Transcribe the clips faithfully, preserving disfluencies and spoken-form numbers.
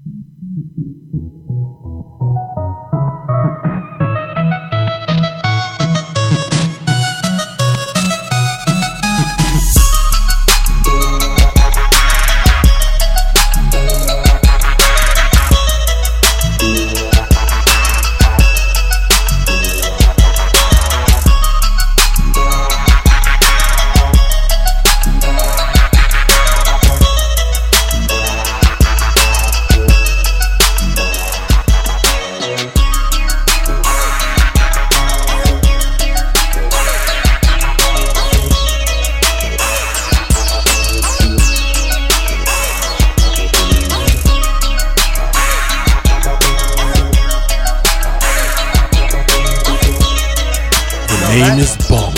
name is Bond.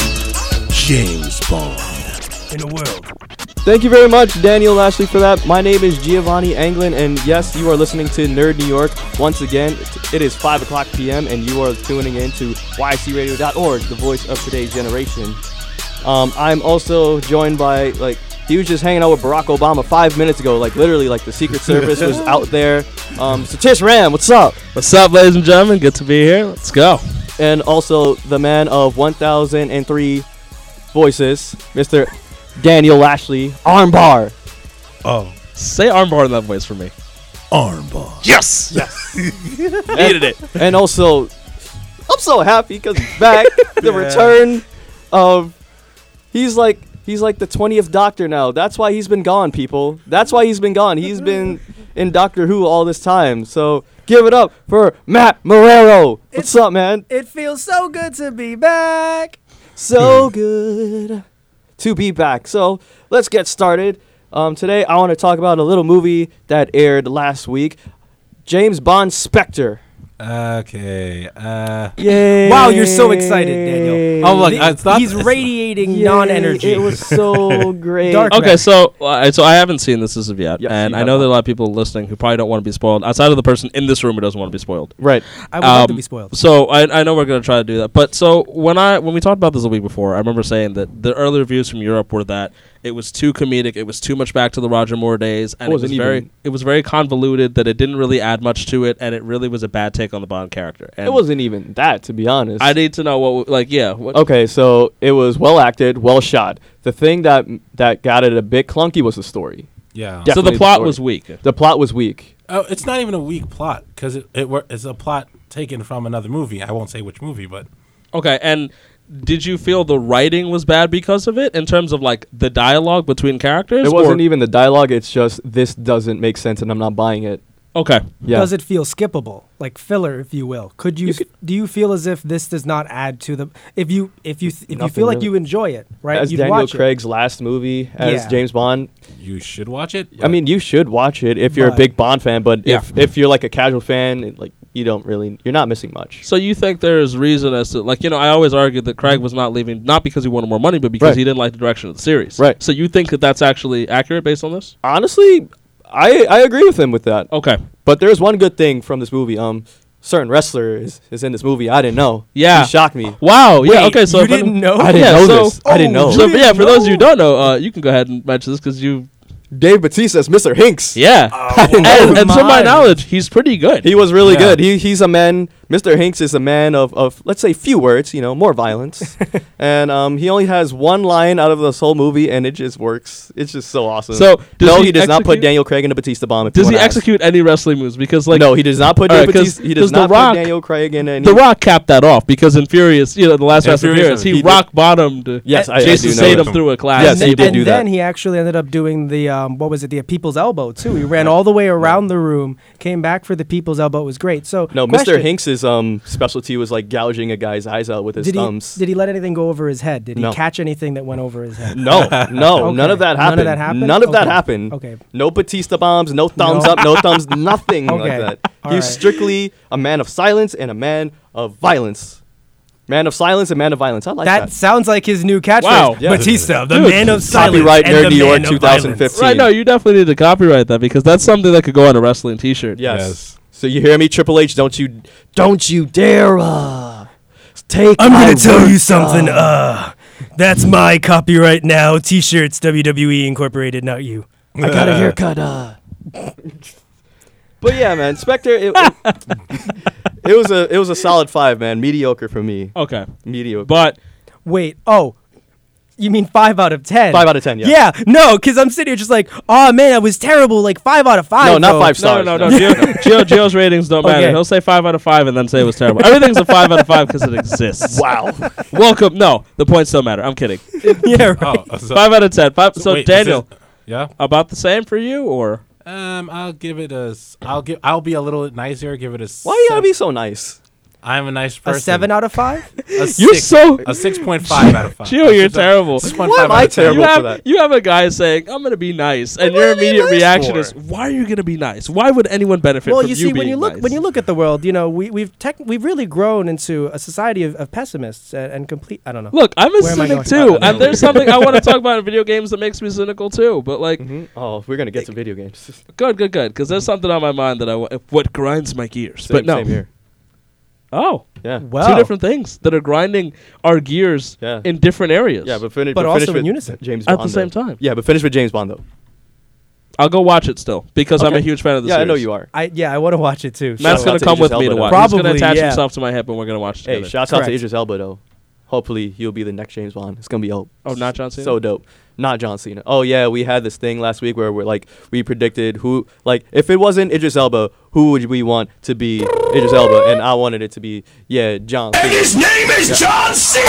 James Bond. In a world. Thank you very much, Daniel Lashley, for that. My name is Giovanni Anglin, and yes, you are listening to Nerd New York. Once again, it is five o'clock p.m., and you are tuning in to Y C radio dot org, the voice of today's generation. Um, I'm also joined by, like, he was just hanging out with Barack Obama five minutes ago. Like, literally, like, the Secret Service was out there. Um, Satish Ram, what's up? What's up, ladies and gentlemen? Good to be here. Let's go. And also the man of one thousand three voices, Mister Daniel Lashley, Armbar. Oh, say Armbar in that voice for me. Armbar. Yes. Yes. Needed it. And also, I'm so happy because he's back. The Yeah. return of, he's like, he's like the twentieth Doctor now. That's why he's been gone, people. That's why he's been gone. He's been in Doctor Who all this time. So give it up for Matt Marrero. What's It's- up, man? It feels so good to be back. So good to be back. So let's get started. Um, today I want to talk about a little movie that aired last week, James Bond Spectre. Okay. Uh, Yay! Wow, you're so excited, Daniel. Oh, look, The- I thought he's radiating Yay, non-energy. It was so great. Dark Okay, so uh, so I haven't seen this as of yet, Yes, and you I have know not. there are a lot of people listening who probably don't want to be spoiled, outside of the person in this room who doesn't want to be spoiled. Right. I would love to um, be spoiled. So I, I know we're going to try to do that. But so when I when we talked about this a week before, I remember saying that the early reviews from Europe were that it was too comedic, it was too much back to the Roger Moore days, and it was Wasn't very even- it was very convoluted, that it didn't really add much to it, and it really was a bad take on the Bond character. And It wasn't even that, to be honest. I need to know what w- like yeah. What, Okay, so it was well acted, well shot. The thing that that got it a bit clunky was the story. yeah. Yeah. so definitely the the plot story. was weak. The plot was weak. Oh, it's not even a weak plot because it, it wor- it's a plot taken from another movie. I won't say which movie, but Okay, and did you feel the writing was bad because of it in terms of like the dialogue between characters? It wasn't or- even the dialogue. It's just this doesn't make sense, and I'm not buying it. Okay. Yeah. Does it feel skippable, like filler, if you will? Could you, You s- could- do you feel as if this does not add to the if you if you th- if you Nothing feel like really. you enjoy it, right? As You'd Daniel watch it. Craig's last movie as Yeah. James Bond. you should watch it. I mean, you should watch it if you're a But- big Bond fan, but Yeah. if if you're like a casual fan, it, like you don't really, you're not missing much. So you think there's reason as to like you know I always argued that Craig was not leaving not because he wanted more money but because Right. he didn't like the direction of the series. Right. So you think that that's actually accurate based on this? Honestly, I I agree with him with that. Okay. But there's one good thing from this movie. Um, certain wrestler is, is in this movie. I didn't know. Yeah. He shocked me. Wow. yeah. Wait, Okay. So you if any- didn't know? I didn't Yeah, know so- this. I didn't know. Oh, So You but yeah, for those of you who didn't don't know, uh, you can go ahead and mention this because you. Dave Bautista's Mister Hinks. Yeah. Oh, didn't know and, and to my my. knowledge, he's pretty good. He was really Yeah. good. He he's a man. Mister Hinks is a man of, of let's say few words. You know, more violence. And um, he only has one line out of this whole movie, and it just works. It's just so awesome. So does no, he he, does not put execute- Daniel Craig in a Batista bomb. If you Does he wanna ask. execute any wrestling moves? Because like no, he does not put All Dave right, 'cause- Batista. He 'cause does The not Rock- put Daniel Craig in any. The Rock capped that off because in Furious, you know, the last Yeah, Fast and Furious, Furious, he he did. rock bottomed Yes, I, I Jason do know Statham that. through a glass. Yes, and he then, did and do that. then he actually ended up doing the um, what was it, the People's Elbow too. He ran all the way around the room, came back for the People's Elbow. It was great. So No, Mister question, Hinks's um specialty was like gouging a guy's eyes out with his did he thumbs. did he let anything go over his head? Did he No. catch anything that went over his head? No, no, Okay. none of that None of happened. that happened? None of that Okay. happened. Okay. No Batista bombs, no thumbs No. up, no thumbs, nothing like Okay. that. All He's right. strictly a man of silence and a man of violence. Man of silence and man of violence. I like That that. sounds like his new catchphrase. Wow. Yeah. Batista, the Dude. man of silence. Copyright and Nerd the New York man of twenty violence. fifteen. Right, no, you definitely need to copyright that because that's something that could go on a wrestling T-shirt. Yes. Yes. So you hear me, Triple H? Don't you, don't you dare uh, take. I'm my gonna tell work, you something. uh, Uh, that's my copyright now. T-shirts, W W E Incorporated, not you. I got a haircut. Uh. But yeah, man, Spectre. It, it, it was a it was a solid five, man. Mediocre for me. Okay, Mediocre. but Wait, oh, you mean five out of ten? Five out of ten. Yeah. Yeah, no, because I'm sitting here just like, oh man, that was terrible. Like five out of five. No, not bro. five no, stars. no, no, no. Gio, Gio, Gio's ratings don't matter. Okay. He'll say five out of five and then say it was terrible. Everything's a five out of five because it exists. Wow. Welcome. No, the points don't matter. I'm kidding. Yeah, right. Oh, so, Five out of ten. Five. so So wait, is Daniel, this- yeah. about the same for you, or Um, I'll give it a. s- I'll give. I'll be a little nicer. Give it a. Why you gotta sev- be so nice? I'm a nice person. A seven out of five. A you're six, so a six point five out of five. Gio, you're terrible. Six point Why five am out I of ten. terrible? You for have that. you have a guy saying I'm gonna be nice, and What your are you immediate nice reaction for? is, "Why are you gonna be nice? Why would anyone benefit Well, from you you see, when being you look nice?" when you look at the world, you know, we we've tech, we've really grown into a society of, of pessimists and, and complete. I don't know. Look, I'm a Where am I cynic going? too, I don't and know. there's something I want to talk about in video games that makes me cynical too. But like, Mhm. Oh, we're gonna get to video games. good, good, good, because there's something on my mind that I wa- what grinds my gears. Same, but no, same here. oh, Yeah. Well, two different things that are grinding our gears Yeah. in different areas. Yeah, but finish. But finish also in with unison. James at Bond, the same though. time. Yeah, but finish with James Bond though. I'll go watch it still because I'm a Okay. huge fan of the Yeah, series. I know you are. I yeah, I want to watch it too. Matt's Shout gonna out to come with Idris me to Elba, watch. though. He's gonna Probably, attach yeah. himself to my hip, and we're gonna watch it Hey, together. shouts out to Correct. Idris Elba though. Hopefully he'll be the next James Bond. It's gonna be dope. Oh, not John Cena? So dope. Not John Cena. Oh yeah, we had this thing last week where we're like we predicted who like if it wasn't Idris Elba, who would we want to be Idris Elba? And I wanted it to be yeah John Cena. His name is John Cena!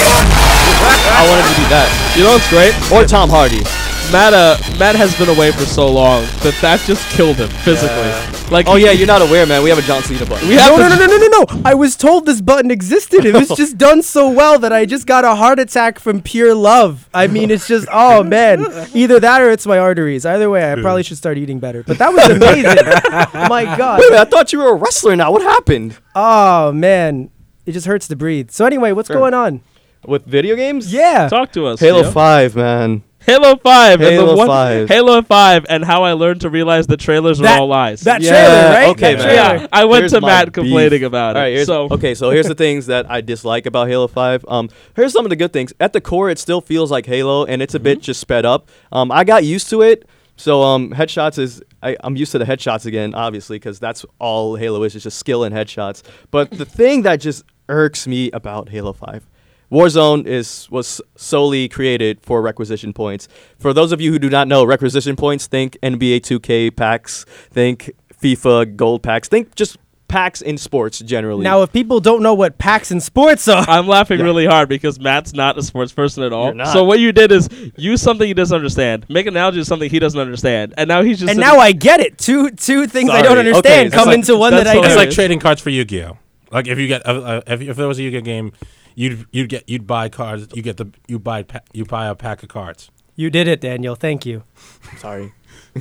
I wanted it to be that You know what's great? or Tom Hardy. Matt, uh, Matt has been away for so long that that just killed him physically. Like, Oh yeah, you're not aware, man. We have a John Cena button. we have No, no, to- no, no, no, no, no! I was told this button existed. It was just done so well that I just got a heart attack from pure love. I mean, it's just, oh man, either that or it's my arteries. Either way, I probably should start eating better. But that was amazing. My God. Wait a minute, I thought you were a wrestler now. What happened? Oh man, it just hurts to breathe. So anyway, what's Sure. going on? With video games? Yeah. Talk to us. Halo Gio. five, man. Halo five. and Halo the one, five. Halo five, and how I learned to realize that trailers are That- all lies. That Yeah, trailer, right? okay, That man. trailer. yeah, I went Here's to my Matt beef. complaining about it. All right, here's, so okay, so here's the things that I dislike about Halo five. Um, here's some of the good things. At the core, it still feels like Halo, and it's a bit just sped up. Um, I got used to it. So um, headshots is I, I'm used to the headshots again, obviously, because that's all Halo is. It's just skill and headshots. But the thing that just irks me about Halo five. Warzone is was solely created for requisition points. For those of you who do not know, requisition points, think N B A two K packs, think FIFA gold packs, think just packs in sports generally. Now, if people don't know what packs and sports are, I'm laughing Yeah. really hard because Matt's not a sports person at all. You're not. So what you did is use something he doesn't understand, make an analogy to something he doesn't understand, and now he's just and sitting- now I get it. Two two things I Sorry. don't Okay, understand it's come like- into one that's that I It's do. hilarious. like trading cards for Yu-Gi-Oh. Like if you get uh, uh, if, if there was a Yu-Gi-Oh game, you'd you'd get you'd buy cards. You get the you buy pa- you buy a pack of cards. You did it, Daniel. Thank you. Sorry.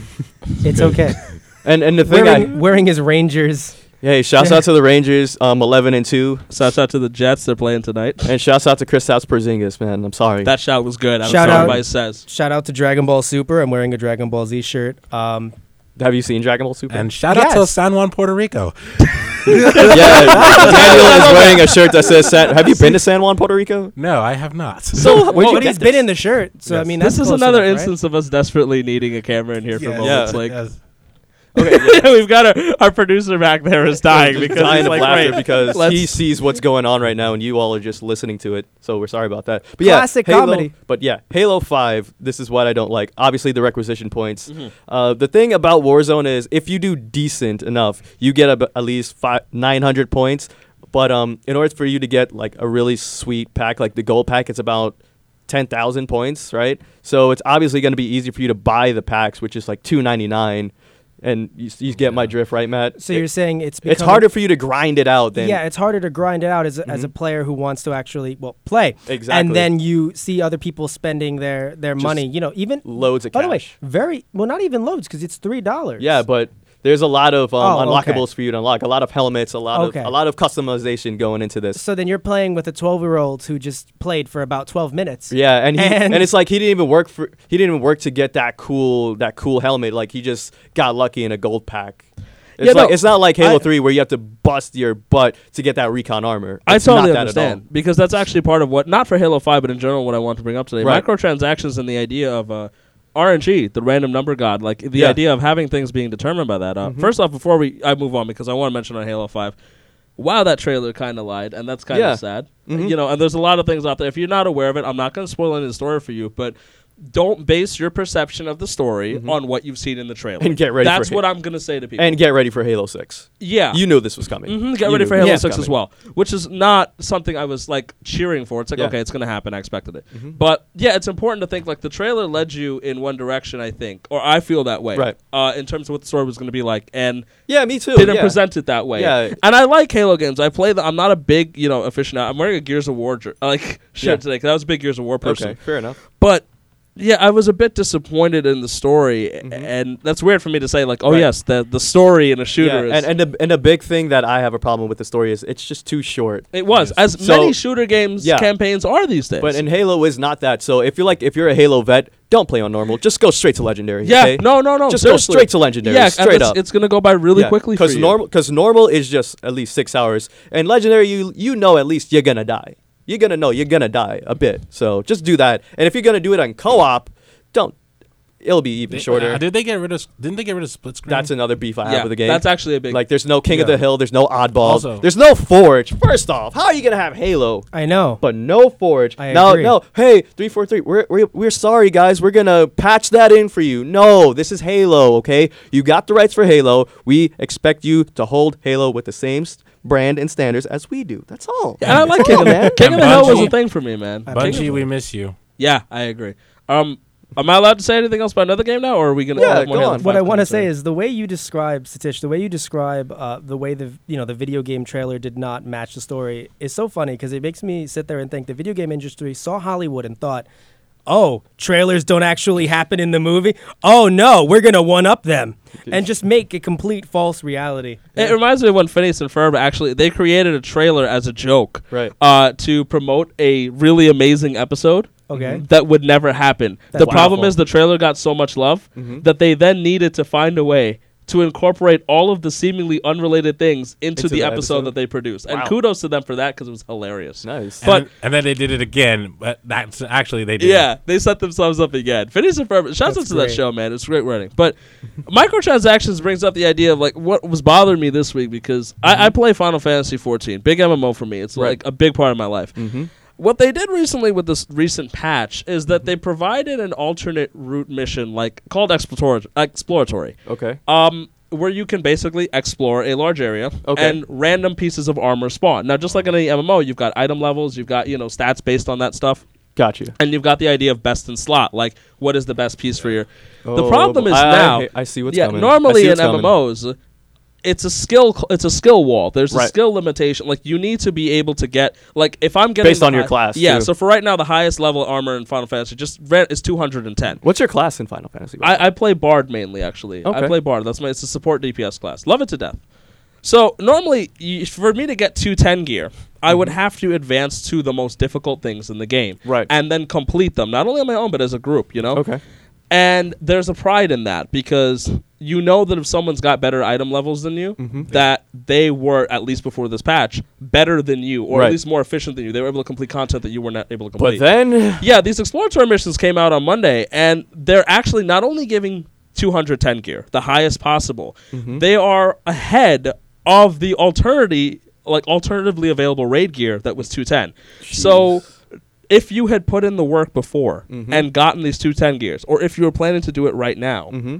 It's okay. And and the thing wearing, I wearing his Rangers. hey, shouts out to the Rangers, um, eleven and two, Shouts out to the Jets. They're playing tonight. and shouts out to Kristaps Porzingis, man. I'm sorry. That shout was good. I Shout don't out- everybody says. Shout out to Dragon Ball Super. I'm wearing a Dragon Ball Z shirt. Um, Have you seen Dragon Ball Super? And shout out to Yes. San Juan, Puerto Rico. yeah, Daniel is wearing a shirt that says San. Have you been to San Juan, Puerto Rico? No, I have not. So well, but he's been in the shirt, so I Yes. mean, This that's is close another enough, right? instance of us desperately needing a camera in here for Yes, moments. Yeah. Like yes. Okay, we've got our, our producer back there is dying just because dying he's of like, laughter wait, because let's- he sees what's going on right now, and you all are just listening to it. So we're sorry about that. But yeah, Classic Halo, comedy. But yeah, Halo Five. This is what I don't like. Obviously, the requisition points. Mm-hmm. Uh, the thing about Warzone is, if you do decent enough, you get ab- at least five, nine hundred points. But um, in order for you to get like a really sweet pack, like the gold pack, it's about ten thousand points, right? So it's obviously going to be easy for you to buy the packs, which is like two ninety-nine. And you, you get my drift, right, Matt? So It- you're saying it's it's becoming- harder for you to grind it out than yeah, it's harder to grind it out as a, as a Mhm. player who wants to actually well play. Exactly. And then you see other people spending their their Just money. You know, even loads of by cash. the way, very well, not even loads because it's three dollars. Yeah, but there's a lot of um, Oh, okay. unlockables for you to unlock. A lot of helmets, a lot Okay. of a lot of customization going into this. So then you're playing with a twelve year old who just played for about twelve minutes. Yeah, and he, And- and, it's like he didn't even work for he didn't even work to get that cool that cool helmet. Like he just got lucky in a gold pack. It's Yeah, like no, it's not like Halo I- three where you have to bust your butt to get that recon armor. I It's totally not that understand at all. because that's actually part of what, not for Halo five, but in general, what I want to bring up today. Right. Microtransactions and the idea of uh, R N G, the random number god, like the Yeah. idea of having things being determined by that. Uh, Mhm. First off, before we I move on, because I want to mention on Halo five, wow, that trailer kind of lied, and that's kind of Yeah. sad. Mhm. You know, and there's a lot of things out there. If you're not aware of it, I'm not going to spoil any of the story for you, but don't base your perception of the story Mhm. on what you've seen in the trailer. And get ready for That's Ha- what I'm going to say to people. And get ready for Halo six. yeah. You knew this was coming. hmm Get You ready knew for this Halo was six as coming. well, which is not something I was like cheering for. It's like, Yeah. okay, it's going to happen. I expected it. Mhm. But yeah, it's important to think like the trailer led you in one direction, I think, or I feel that way, Right. Uh, in terms of what the story was going to be like, and Yeah, me too. didn't yeah. present it that way. Yeah. And I like Halo games. I play them. I'm not a big, you know, aficionado. I'm wearing a Gears of War jer- like shirt Yeah. today because I was a big Gears of War person. Okay, fair enough. But yeah, I was a bit disappointed in the story, Mhm. and that's weird for me to say. Like, oh Right. yes, the the story in a shooter Yeah, is. and and the, and a big thing that I have a problem with the story is it's just too short. it was as So- many shooter games Yeah. campaigns are these days. But in Halo is not that. So if you're like if you're a Halo vet, don't play on normal. Just go straight to legendary. yeah, okay? no, no, no. Just seriously. go straight to legendary. Yeah, and straight it's, up. it's gonna go by really quickly for Because you. normal because normal is just at least six hours, and legendary you you know at least you're gonna die. You're gonna know you're gonna die a bit. So just do that. And if you're gonna do it on co-op, don't. It'll be even They- shorter. uh, did they get rid of? Didn't they get rid of split screen? That's another beef I yeah, have with the game. that's actually a big. Like there's no King of Yeah. the Hill, there's no oddball, Also- there's no Forge. First off, how are you gonna have Halo I know. but no Forge? I no, agree. no. Hey, three four three. We're, we're we're sorry, guys. We're gonna patch that in for you. No, this is Halo. Okay, you got the rights for Halo. We expect you to hold Halo with the same s- brand and standards as we do. That's all. and I like That's King all, of the man. King of the Hill was Bungie- a thing for me, man. I- King of Bungie, the- we miss you. Yeah, I agree. Um, am I allowed to say anything else about another game now, or are we gonna? Yeah, have more go Halo on. five What I want to coming say soon? is the way you describe Satish, the way you describe uh, the way the you know the video game trailer did not match the story is so funny because it makes me sit there and think the video game industry saw Hollywood and thought, oh, trailers don't actually happen in the movie. Oh no, we're gonna one up them and just make a complete false reality. It reminds me of when Phineas and Ferb actually they created a trailer as a joke, Right. Uh, to promote a really amazing episode. Okay. That would never happen. That's the problem wonderful. is the trailer got so much love Mhm. that they then needed to find a way to incorporate all of the seemingly unrelated things into, Into the, the episode, episode? that they produced. And Wow. kudos to them for that because it was hilarious. Nice. And But- then, and then they did it again. But that's actually they did. Yeah, they set themselves up again. Phineas and Ferb. Shouts out That's to that great. show, man. It's great writing. But microtransactions brings up the idea of like what was bothering me this week because I, I play Final Fantasy fourteen, big M M O for me. It's Right. like a big part of my life. Mm-hmm. What they did recently with this recent patch is that they provided an alternate route mission, like called exploratory, exploratory, Okay. um, where you can basically explore a large area Okay. and random pieces of armor spawn. Now, just like in any M M O, you've got item levels, you've got you know stats based on that stuff, Got you. and you've got the idea of best in slot, like what is the best piece for your. the Oh, problem is I- I now, ha- I see what's yeah, coming. I normally see in what's coming. M M Os. It's a skill. cl- It's a skill wall. There's a Right. skill limitation. Like you need to be able to get. Like if I'm getting Based the on your hi- class, Yeah. too. So for right now, the highest level armor in Final Fantasy just ran is two hundred ten. What's your class in Final Fantasy? by the way? I, I play Bard mainly. Actually, I Okay. play Bard. That's my. It's a support D P S class. Love it to death. So normally, y- for me to get two ten gear, I would have to advance to the most difficult things in the game, Right. and then complete them, not only on my own but as a group. You know. Okay. And there's a pride in that because you know that if someone's got better item levels than you, Mhm. that they were, at least before this patch, better than you, or Right. at least more efficient than you. They were able to complete content that you were not able to complete. But then, yeah, these exploratory missions came out on Monday, and they're actually not only giving two hundred ten gear, the highest possible, Mhm. they are ahead of the alternative, like alternatively available raid gear that was two ten. So if you had put in the work before Mhm. and gotten these two ten gears, or if you were planning to do it right now, hmm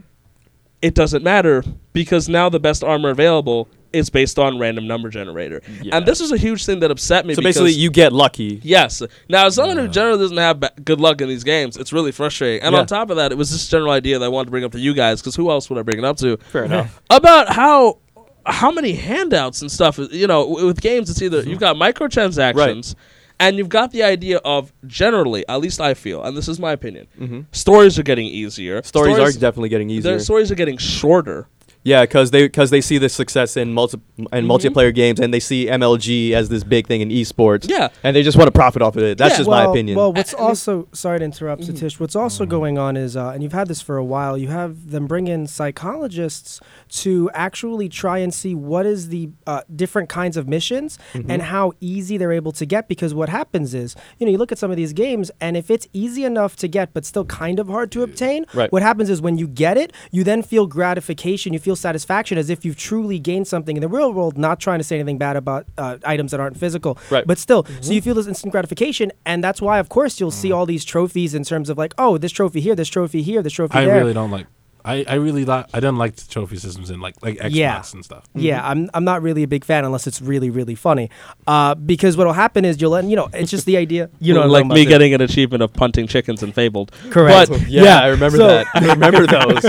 it doesn't matter because now the best armor available is based on random number generator. Yeah. And this is a huge thing that upset me. so because basically, you get lucky. Yes. Now, as someone who generally doesn't have ba- good luck in these games, it's really frustrating. And Yeah. on top of that, it was this general idea that I wanted to bring up to you guys, because who else would I bring it up to? Fair enough. About how how many handouts and stuff, you know, w- with games, it's either you've got microtransactions, Right. and you've got the idea of generally, at least I feel, and this is my opinion, hmm stories are getting easier. Stories, are definitely getting easier. Their stories are getting shorter. Yeah, because they because they see the success in multi in Mm-hmm. multiplayer games, and they see M L G as this big thing in esports. Yeah. and they just want to profit off of it. That's Yeah. just well, my opinion. Well, what's Uh, also sorry to interrupt, Mhm. Satish. What's also going on is, uh, and you've had this for a while. You have them bring in psychologists to actually try and see what is the uh, different kinds of missions Mm-hmm. and how easy they're able to get. Because what happens is, you know, you look at some of these games, and if it's easy enough to get but still kind of hard to obtain, Right. what happens is when you get it, you then feel gratification, you feel satisfaction as if you've truly gained something in the real world. Not trying to say anything bad about uh, items that aren't physical, Right. but still, so you feel this instant gratification, and that's why, of course, you'll see all these trophies in terms of like, oh, this trophy here, this trophy here, this trophy I there. really don't like. I, I really li- I don't like the trophy systems in like like Xbox Yeah. and stuff. Yeah, I'm I'm not really a big fan unless it's really really funny, uh, because what'll happen is you'll end, you know, it's just the idea, you know, what I'm like talking me about. getting an achievement of punting chickens in Fabled. Correct. But yeah, yeah, I remember so- that. I remember those.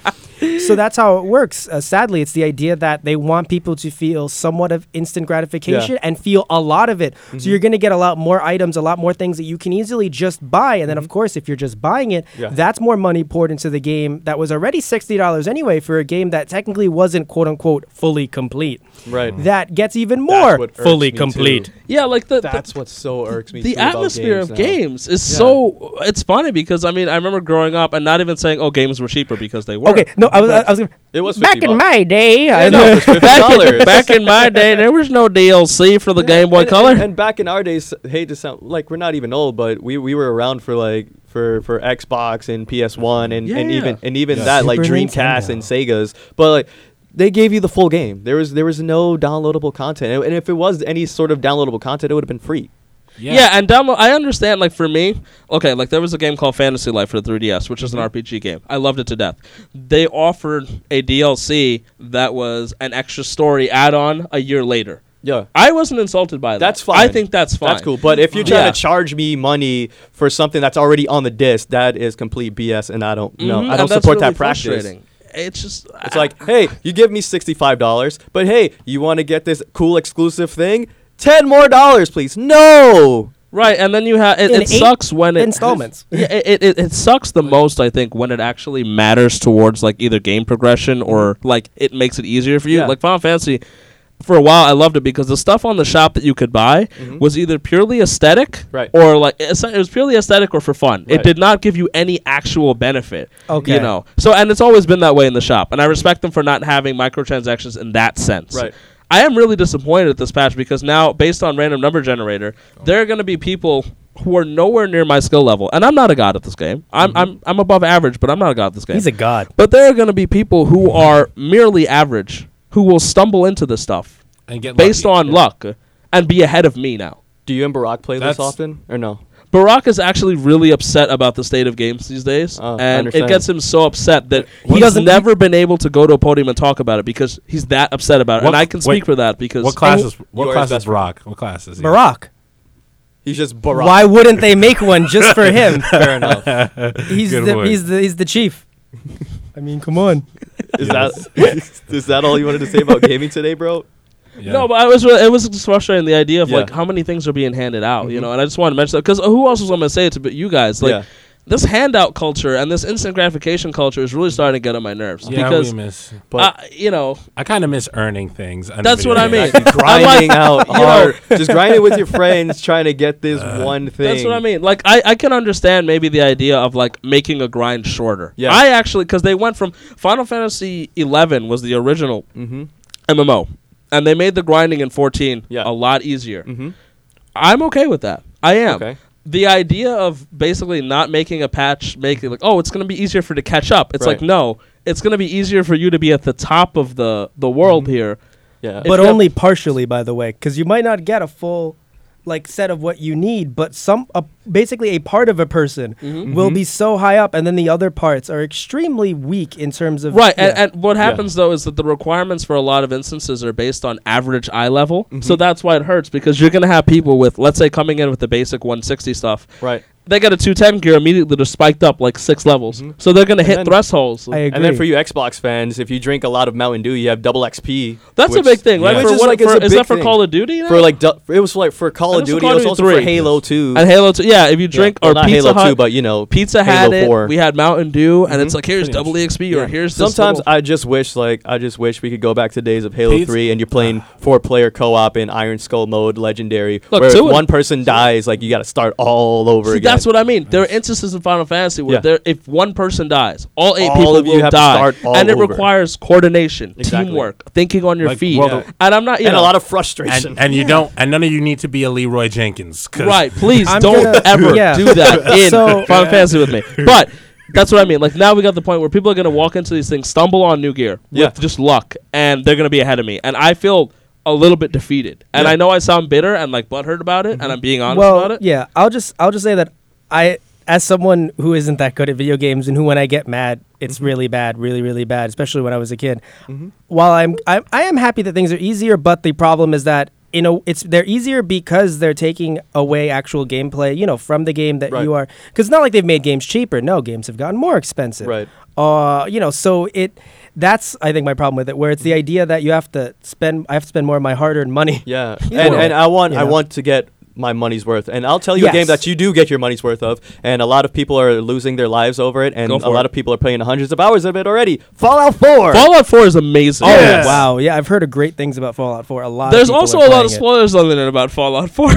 So that's how it works. Uh, sadly, it's the idea that they want people to feel somewhat of instant gratification and feel a lot of it. Mm-hmm. So you're going to get a lot more items, a lot more things that you can easily just buy. And then, of course, if you're just buying it, Mm-hmm. Yeah. that's more money poured into the game that was already sixty dollars anyway for a game that technically wasn't quote unquote fully complete. Right. That gets even more what irks fully me, complete. too. Yeah, like the, the That's what so irks me. the too about atmosphere games of now. games is Yeah. so it's funny because I mean I remember growing up and not even saying oh games were cheaper because they were. Okay, no, I was, I was gonna, It was back fifty in bucks. my day. Yeah, I no, it was fifty dollars. Back in my day, there was no D L C for the Game Boy and, Color. And, and back in our days, hate to sound like we're not even old, but we, we were around for like for, for Xbox and P S one and, and Yeah. even and even Yeah. that like Super Dreamcast Nintendo. and Sega's, but like they gave you the full game. There was there was no downloadable content, and, and if it was any sort of downloadable content, it would have been free. yeah. and download. I understand. Like for me, okay, like there was a game called Fantasy Life for the three D S, which is Mm-hmm. an R P G game. I loved it to death. They offered a D L C that was an extra story add-on a year later. Yeah. I wasn't insulted by that. That's fine. I think that's fine. That's cool. But if you're trying Yeah. to charge me money for something that's already on the disc, that is complete B S, and I don't Mhm, no, I and don't that's support really that practice. frustrating. It's just It's like, hey, you give me sixty-five dollars, but hey, you want to get this cool exclusive thing? Ten more dollars, please. No. right, and then you have it, In it eight sucks when it installments. yeah, it, it it sucks the most I think when it actually matters towards like either game progression or like it makes it easier for you. Yeah. Like Final Fantasy, for a while I loved it because the stuff on the shop that you could buy was either purely aesthetic Right. or like it's- it was purely aesthetic or for fun. It Right. did not give you any actual benefit. Okay. You know. So and it's always been that way in the shop, and I respect them for not having microtransactions in that sense. Right. I am really disappointed at this patch because now, based on random number generator, there are going to be people who are nowhere near my skill level, and I'm not a god at this game. I'm I'm I'm above average, but I'm not a god at this game. He's a god. but there are going to be people who are merely average who will stumble into this stuff And get based lucky. on luck and be ahead of me now. Do you and Barack play this That's- often or no? Barack is actually really upset about the state of games these days, Oh, I and it understand. gets him so upset that He he's doesn't- never been able to go to a podium and talk about it because he's that upset about it. What- and I can speak wait, for that because What class And is you what are class his is best friend. Barack? What class is he? Barack. He's just Barack. Why wouldn't they make one just for him? Fair enough. He's Good the boy. he's the he's the chief. I mean, come on. Is that is that all you wanted to say about gaming today, bro? Yeah. No, but I was re- it was just frustrating the idea of Yeah. like how many things are being handed out, you Mhm. know. And I just wanted to mention that because who else was going to say it to but you guys? Like Yeah. this handout culture and this instant gratification culture is really starting to get on my nerves yeah, because we miss. But uh, you know I kind of miss earning things. on That's video what I games. mean. Actually grinding out you know- hard, just grinding with your friends, trying to get this one thing. that's what I mean. Like I, I can understand maybe the idea of like making a grind shorter. Yeah. I actually because they went from Final Fantasy eleven was the original Mm-hmm. M M O, and they made the grinding in fourteen Yeah. a lot easier. Mm-hmm. I'm okay with that. I am. Okay. The idea of basically not making a patch, making like, oh, it's going to be easier for you to catch up. It's Right. like, no, it's going to be easier for you to be at the top of the, the world Mm-hmm. here. Yeah. If But you have- only partially, by the way, because you might not get a full like set of what you need, but some uh, basically a part of a person Mm-hmm. will be so high up, and then the other parts are extremely weak in terms of Right, yeah. and, and what happens though is that the requirements for a lot of instances are based on average eye level, so that's why it hurts because you're gonna have people with, let's say, coming in with the basic one sixty stuff, Right. they get a two ten gear immediately, they're spiked up like six levels, so they're gonna hit then- thresholds. I agree. And then for you Xbox fans, if you drink a lot of Mountain Dew, you have double X P. That's a which- big thing, right? yeah. For Which is what- like, for- it's a is big that for thing. Call of Duty? Now? For like, du- it was like for Call And of it's for Duty. Call It of was Duty also for three. Halo two. and Halo two, yeah, yeah, if you drink Well, or not Pizza Halo Hut, two, but you know, Pizza Halo had four. it. We had Mountain Dew, and it's like here's Pretty much. double E X P or Yeah. here's this Sometimes little- I just wish, like, I just wish we could go back to days of Halo Pizza- three and you're playing four-player co-op in Iron Skull mode, Legendary, Look, where if two of- one person dies, like, you got to start all over See, again. that's what I mean. There are instances in Final Fantasy where Yeah. there, if one person dies, all eight All people of you will have to die, start all and it over. requires coordination, Exactly. teamwork, thinking on your Like, feet. well, Yeah. And I'm not, you and know, a lot of frustration. And, and you don't, and none of you need to be a Leroy Jenkins. 'cause- right. Please I'm don't gonna- ever yeah. do that in So- Final Fantasy with me. But that's what I mean. Like now we got the point where people are gonna walk into these things, stumble on new gear Yeah. with just luck, and they're gonna be ahead of me, and I feel a little bit defeated. And Yeah. I know I sound bitter and like butthurt about it, and I'm being honest well, about it. yeah, I'll just I'll just say that I, as someone who isn't that good at video games and who when I get mad, it's Mm-hmm. really bad, really really bad, especially when I was a kid. While I'm I, I am happy that things are easier, but the problem is that you know it's they're easier because they're taking away actual gameplay, you know, from the game that Right. you are. Because it's not like they've made games cheaper. No, games have gotten more expensive. Right. Uh, you know, so it. That's I think my problem with it, where it's the idea that you have to spend. I have to spend more of my hard-earned money. yeah, Yeah. and and I want You I know. want to get my money's worth, and I'll tell you a game Yes. that you do get your money's worth of, and a lot of people are losing their lives over it, and Go a for lot it. of people are playing hundreds of hours of it already. Fallout four. Fallout four is amazing. Oh Yes. wow, yeah, I've heard of great things about Fallout four. A lot. There's of people also are a lot playing of it. spoilers on the internet about Fallout four.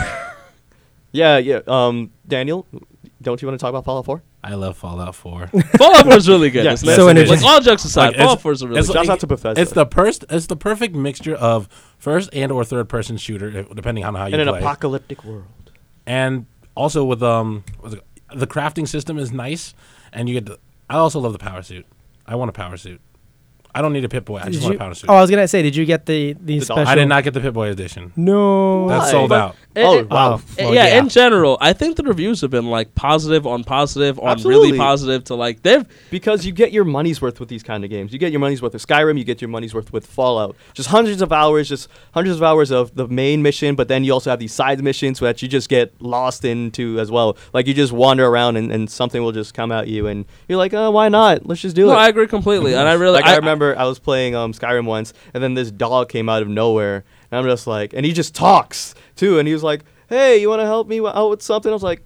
Yeah, yeah. Um, Daniel, don't you want to talk about Fallout four? I love Fallout four. Fallout four is really good. Yeah. isn't it? So Like, energetic. all jokes aside, Like, it's- Fallout four is a really it's good. Shouts like- out to Bethesda. It's the first. It's the perfect mixture of first and or third person shooter, if- depending on how you in an play. apocalyptic world. And also with um, what's it- the crafting system is nice, and you get. The, I also love the power suit. I want a power suit. I don't need a Pip Boy. I Did just you- want a power suit. Oh, I was gonna say, did you get the the, The doll- special? I did not get the Pip Boy edition. No. That's Why? sold But- out. It- Oh, it- wow. Uh, Well, yeah, yeah. in general, I think the reviews have been like positive on positive on Absolutely. really positive to like they've Because you get your money's worth with these kind of games. You get your money's worth with Skyrim. You get your money's worth with Fallout. Just hundreds of hours, just hundreds of hours of the main mission. But then you also have these side missions that you just get lost into as well. Like you just wander around and, and something will just come at you, and you're like, oh, why not? Let's just do no, it. I agree completely, and I really like I, remember I was playing um, Skyrim once, and then this dog came out of nowhere, and I'm just like, and he just talks too, and he was like, "Hey, you want to help me out with something?" I was like,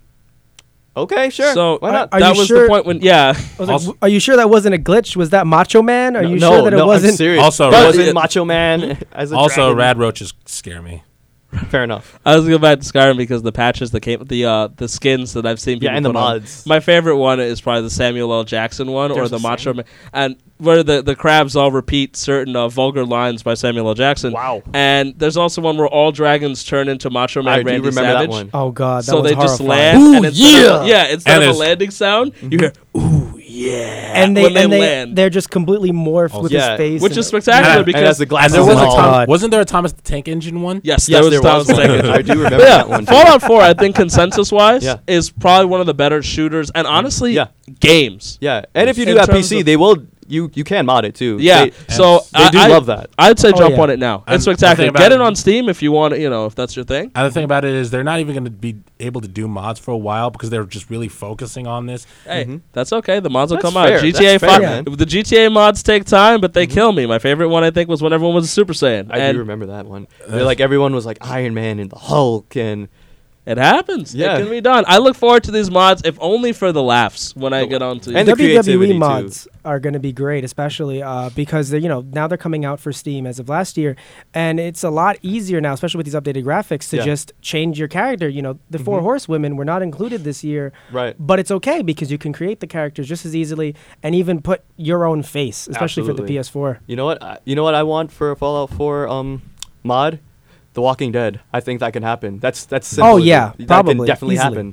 "Okay, sure. So why not?" Are that you was sure- the point when yeah. I was like, are you sure that wasn't a glitch? Was that Macho Man? Are no, you no, sure that no, it wasn't? I'm serious. Also, that Rad- wasn't Macho Man as a Also, dragon. rad roaches scare me. Fair enough. I was going back to Skyrim because the patches that came, the uh, the skins that I've seen people Yeah, and the put on. mods. My favorite one is probably the Samuel L. Jackson one There's or the a Macho Sam- Man, and where the the crabs all repeat certain uh, vulgar lines by Samuel L. Jackson. Wow. And there's also one where all dragons turn into Macho Man I do Randy remember Savage. that one. Oh God, that So was they just horrifying. land, Ooh, and instead of, yeah! yeah, instead And of a it's- landing sound, you hear "ooh yeah," And they when they, and they land, they're just completely morphed with Yeah, his face, which and- is spectacular Yeah, and because has the And glasses there was and a all. Tom- God. wasn't there a Thomas the Tank Engine one? yes, Yes, there was there Thomas was Tank one. Engine. I do remember But yeah, that one. too. Fallout four, I think consensus wise, Yeah. is probably one of the better shooters, and honestly, Yeah. games. Yeah, and if you In do have P terms C, of- they will. You you can mod it too. Yeah, They, so they I, do I, love that. I'd say Oh, jump yeah. on it now. And It's the spectacular. thing about Get it- it on Steam if you want. it, You know, if that's your thing. And the thing about it is, they're not even going to be able to do mods for a while because they're just really focusing on this. Hey, Mhm. that's okay. The mods will That's come fair. out. G T A That's fair, five. man. The G T A mods take time, but they kill me. My favorite one, I think, was when everyone was a Super Saiyan. I and do remember that one. They're like everyone was like Iron Man and the Hulk and it happens. Yeah. It can be done. I look forward to these mods, if only for the laughs when I get on to. And the W W creativity, E too. mods are going to be great, especially uh, because they're you know now they're coming out for Steam as of last year, and it's a lot easier now, especially with these updated graphics, to Yeah. just change your character. You know, the four Mhm. horsewomen were not included this year, right. but it's okay because you can create the characters just as easily and even put your own face, especially for Absolutely. the P S four. You know what? I, you know what I want for a Fallout four um mod? The Walking Dead. I think that can happen. That's that's simple. Oh, yeah, that probably, can definitely easily. happen.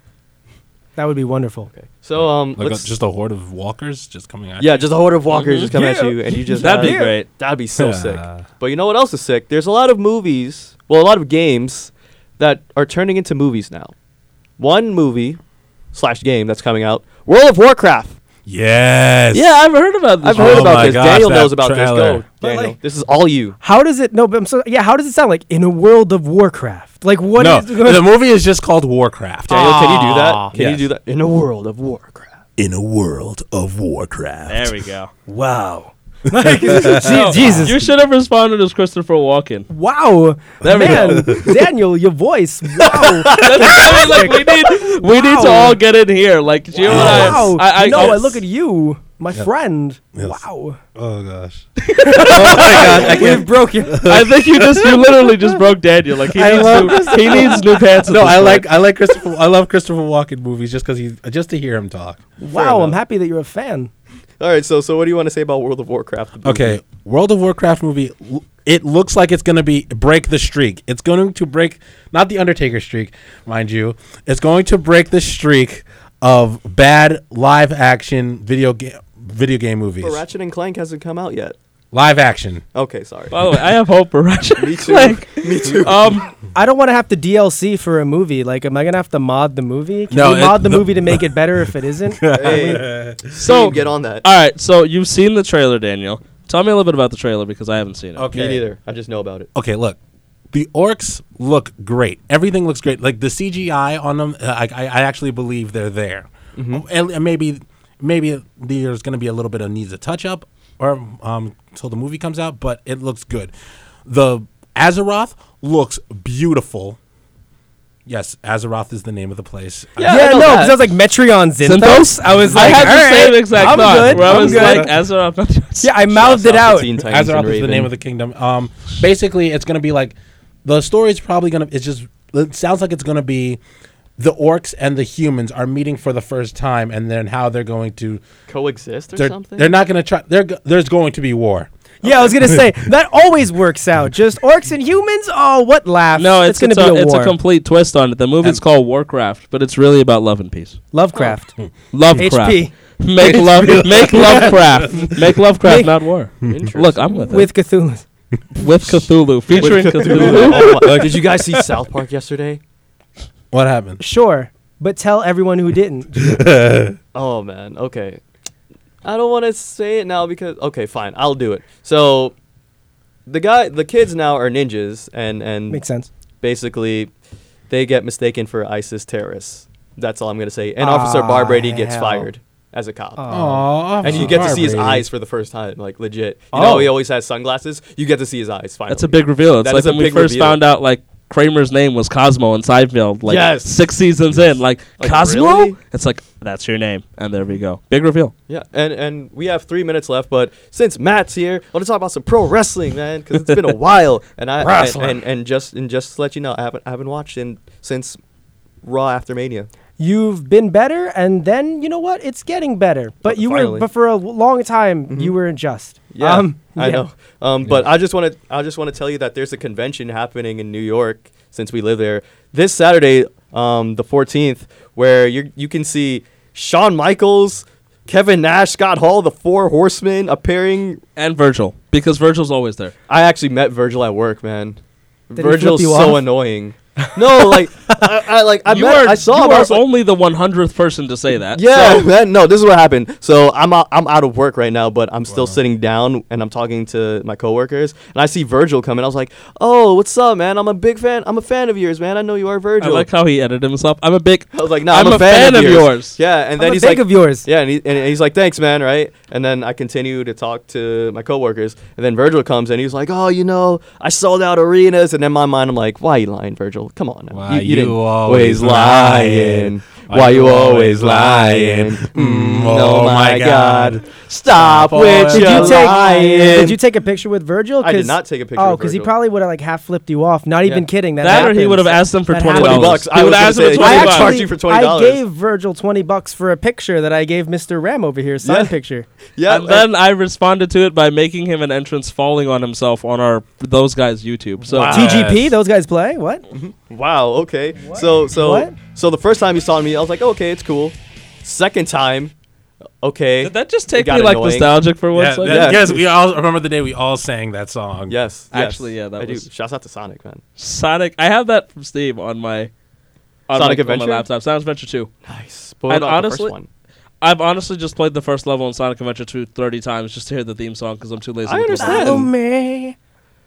That would be wonderful. Okay. So um, Like a, let's, just a horde of walkers just coming at yeah, you. just a horde of walkers Mhm. just come at Yeah. you, and you just That'd be uh, great. That'd be so sick. Yeah. But you know what else is sick? There's a lot of movies, well, a lot of games that are turning into movies now. One movie slash game that's coming out, World of Warcraft. Yes. Yeah, I've heard about this. I've Oh heard about my this. gosh, Daniel that knows about this. trailer. Go, But Daniel. like- this is all you. How does it? No, but I'm so yeah. How does it sound like in a world of Warcraft? Like what no, is? the movie is just called Warcraft. Daniel, can you do Aw. that? Can Yes. you do that? In a world of Warcraft. In a world of Warcraft. There we go. Wow. Like, Je- Jesus. You should have responded as Christopher Walken. Wow. There we Man, Daniel, your voice. Wow. I mean, like, we need, we need to Wow. all get in here. Like, Gio and I, Wow. I, I, no, I, I look at you, my Yep. friend. Yes. Wow. Oh gosh. oh my god, I We've can't. broken. I think you just, you literally just broke Daniel. Like, he I needs love new, he needs new pants. at No, this I point. like I like Christopher. I love Christopher Walken movies just because he just to hear him talk. Wow, I'm enough. happy that you're a fan. All right, so so what do you want to say about World of Warcraft? the movie? Okay, World of Warcraft movie. l- It looks like it's gonna be break the streak. It's going to break not the Undertaker streak, mind you. It's going to break the streak of bad live action video game video game movies. But Ratchet and Clank hasn't come out yet. Live action. Okay, sorry. By the way, I have hope for Ratchet. Me and too. Clank. Me too. Um, I don't want to have to D L C for a movie. Like, am I gonna have to mod the movie? Can No, we it- mod the no. movie to make it better if it isn't? Hey, so, get on that. all right. So you've seen the trailer, Daniel. Tell me a little bit about the trailer because I haven't seen it. Okay. Me neither. I just know about it. Okay, look. The orcs look great. Everything looks great. Like the C G I on them, uh, I, I I actually believe they're there. Mm-hmm. And, and maybe maybe there's going to be a little bit of needs a touch up, or um, until the movie comes out. But it looks good. The Azeroth looks beautiful. Yes, Azeroth is the name of the place. Yeah, I Yeah, know no, that. because I was like Metreon Zinthos. Zinthos? I was I like, had the all same right, exact I'm thought. good. Where I I'm was good. like, Azeroth. Yeah, I mouthed it Shouts out. to Teen Titans and Azeroth is the Raven. name of the kingdom. Um, basically, it's gonna be like the story's probably gonna. It's just. It sounds like it's gonna be the orcs and the humans are meeting for the first time, and then how they're going to. Coexist or They're, something? they're not gonna try. They're, go- there's going to be war. Yeah, I was gonna say that always works out. Just orcs and humans. Oh, what laugh? No, it's, gonna it's, be a, a, it's war. a complete twist on it. The movie's And- called Warcraft, but it's really about love and peace. Lovecraft. Lovecraft. H P Make love. Make Lovecraft. Make Lovecraft, Make- not war. Interesting. Look, I'm with it. with Cthulhu. With Cthulhu, featuring With Cthulhu. Oh my- Did you guys see South Park yesterday? What happened? Sure, but tell everyone who didn't. Oh man, okay. I don't want to say it now because okay, fine, I'll do it. So, the guy, the kids now are ninjas, and and Makes sense. basically, they get mistaken for ISIS terrorists. That's all I'm gonna say. And Ah, Officer Barbrady gets hell. fired as a cop. Oh. And you get to see his eyes for the first time, like legit. You Oh. know, he always has sunglasses. You get to see his eyes finally. That's a big reveal. It's That like is a when we big first reveal. found out, like, Kramer's name was Cosmo in Seinfeld, like Yes. six seasons in. Like, Like, Cosmo? really? It's like, that's your name. And there we go. Big reveal. Yeah, and and we have three minutes left, but since Matt's here, I want to talk about some pro wrestling, man, because it's been a while. And I and, Wrestling. and and just and just to let you know, I haven't I haven't watched in since Raw after Mania. You've been better, and then you know what? It's getting better. But Oh, you finally. were, but for a long time, Mhm. you were unjust. Yeah, Um, I yeah. know. Um, but I just want to I just want to tell you that there's a convention happening in New York since we live there this Saturday, um, the fourteenth, where you you can see Shawn Michaels, Kevin Nash, Scott Hall, the Four Horsemen appearing. And Virgil, because Virgil's always there. I actually met Virgil at work, man. Did he flip Virgil's you so off? annoying. No, like I, I like I you met, are, I saw you him. I are was like, only the one hundredth person to say that. yeah, So- man. No, this is what happened. So I'm out, I'm out of work right now, but I'm still sitting down and I'm talking to my coworkers, and I see Virgil coming. I was like, "Oh, what's up, man? I'm a big fan. I'm a fan of yours, man. I know you are I Virgil." like how he edited himself. I'm a big. I was like, "No, I'm I'm, a fan of yours." Yeah, and I'm then a he's big like, of yours. yeah, and, he, and he's like, "Thanks, man." Right, and then I continue to talk to my coworkers, and then Virgil comes and he's like, "Oh, you know, I sold out arenas," and in my mind, I'm like, "Why are you lying, Virgil? Come on, now. Why didn't- you always always lying? Why you always lying? Mm, oh my God! Stop Stop with it. Did your you take? lying. Did you take a picture with Virgil? I did 'Cause- not take a picture. Oh, with because he Virgil. probably would have like half flipped you off. Not even Yeah. kidding. That, That or he happens. would have asked him for That twenty happens. dollars. bucks. I He was would have gonna asked him for say, twenty I bucks. actually- charge you for twenty I dollars. gave Virgil twenty bucks for a picture that I gave Mister Ram over here, signed Yeah. picture. Yeah, and then I responded to it by making him an entrance falling on himself on our those guys YouTube. So Wow. T G P, those guys play what? wow. Okay. So so What? so the first time he saw me, I was like, okay, it's cool. Second time, okay. did that just It take got me like annoying. nostalgic for one Yeah, second? that- Yeah. Yes, we all remember the day we all sang that song. Yes. yes. Actually, yeah, that I do. was- Shouts out to Sonic, man. Sonic. I have that from Steve on my on Sonic my, on Adventure? my laptop. Sonic Adventure two. Nice. But what And about honestly- the first one? I've honestly just played the first level in Sonic Adventure two thirty times just to hear the theme song because I'm too lazy. I to go understand. back. Follow me.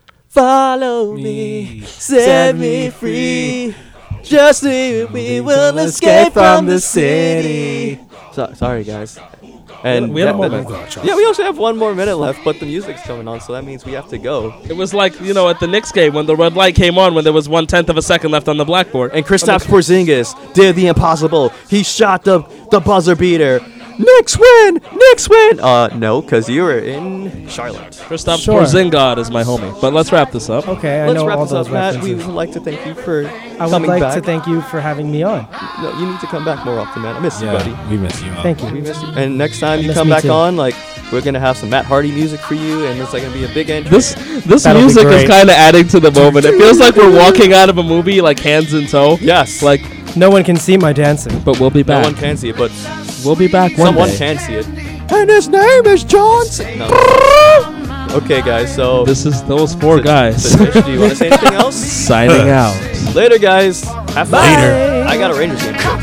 Follow Me. set me free. Just we will escape from the city. So, sorry, guys. And We had a that- moment. that- yeah, we also have one more minute left, but the music's coming on, so that means we have to go. It was like, you know, at the Knicks game when the red light came on when there was one tenth of a second left on the blackboard. And Kristaps Porzingis did the impossible. He shot the the buzzer beater. Knicks win! Knicks win! Uh, no, because you were in Charlotte. Kristaps Sure. Porzingis is my homie. But let's wrap this up. Okay, I Let's know wrap all this up, those Matt. We references. would like to thank you for I would coming like back. to thank you for having me on. No, you need to come back more often, man. I miss you, Yeah, buddy. we miss you. Thank We you. miss you. And next time I you miss come me back too. on, like, we're gonna have some Matt Hardy music for you, and it's like gonna be a big end. This this That'll be music is great. kind of adding to the moment. It feels like we're walking out of a movie like hands in tow. Yes, Like, No one can see my dancing. but we'll be no back. one can see it, but We'll be back one someone day. can see it. And his name is Johnson. No. Okay, guys. So, This is those four So- guys so Fish, do you want to say anything else? signing out. Later, guys. Have fun. Later. I got a Rangers game. to go to.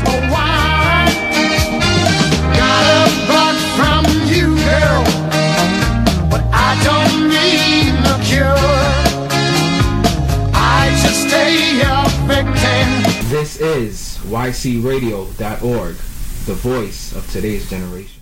Got a bug from you, girl, but I don't need no cure. I just stay a victim. This is Y C radio dot org, the voice of today's generation.